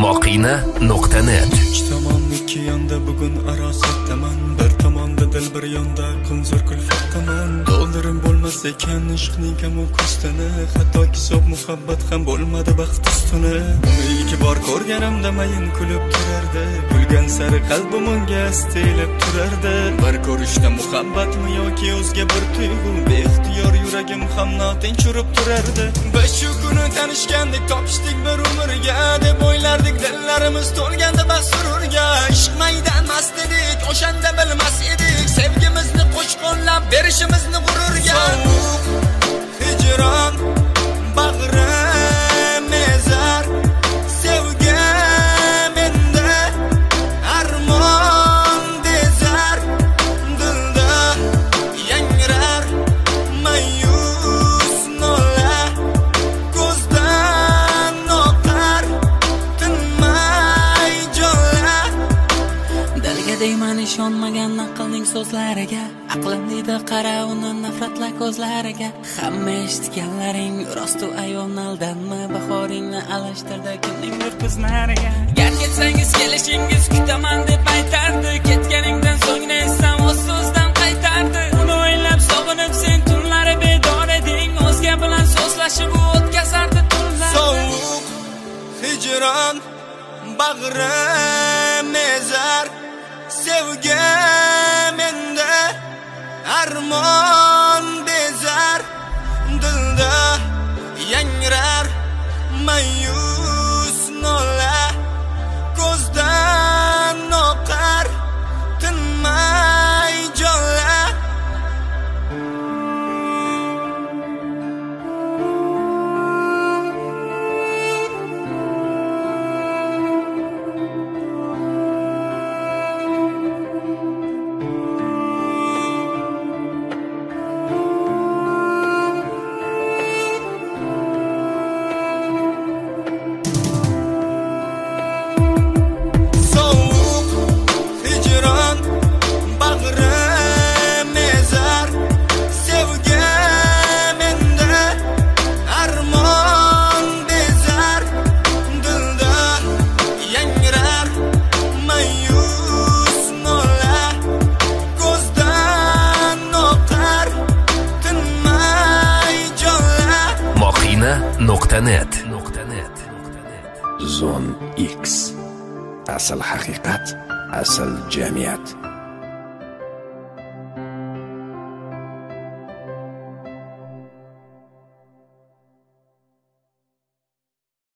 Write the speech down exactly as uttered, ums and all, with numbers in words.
Moqina nuqta net. Uch tomon ikki yonda bugun arosatdaman. Bir tomonda dil, bir yonda qunzur kulfatdaman. Do'ldirim bo'lmas ekan ishqning kamu kustini, hattoki hisob muhabbat ham bo'lmadi baxt ustuni. Ilk bor ko'rganimda mayin kulib turardi, kulgan sari qalbim unga astilib turardi. Bir ko'rishda muhabbatmi yoki o'zga bir tuyg'u, beixtiyor yuragim ham notinch urib turardi. Biz shu kuni tanishgandek topishdik bir umrga, deb o'ylardik dillarimiz to'lganda basururga. Ishq maydan mast edik, o'shanda bilmas edik sevgimizni qo'shqonlab berishimizni g'ururga. Sovuq hijron bag'rim ezar, sevgi menda armon dezar, dilda yangrar mayus nola, ko'zdan oqar tinmay jo'la. Dilga deyman ishonmagan aqlning so'zlariga, aqlim deydi qara uni nafratla ko'zlariga. Hamma eshitganlaring rostu ayol aldanma, bahoringni alashtirdi kimningdir ko'zlariga. Gar ketsangiz kelishingiz kutaman deb aytardi, ketganingdan so'ngra esa o'z so'zdan qaytardi. Uni o'ylab sog'inib sen tunlari bedor eding, o'zga bilan so'zlashib o'tkazardi tunlar. Sovuq hijron bag'rim ezar, sevgi menda armon bezar, dilda yangrar mayus nola, ko'zdan oqar tinmay jo'la. nuqta net. Zone X. Asl haqiqat, asl jamiyat.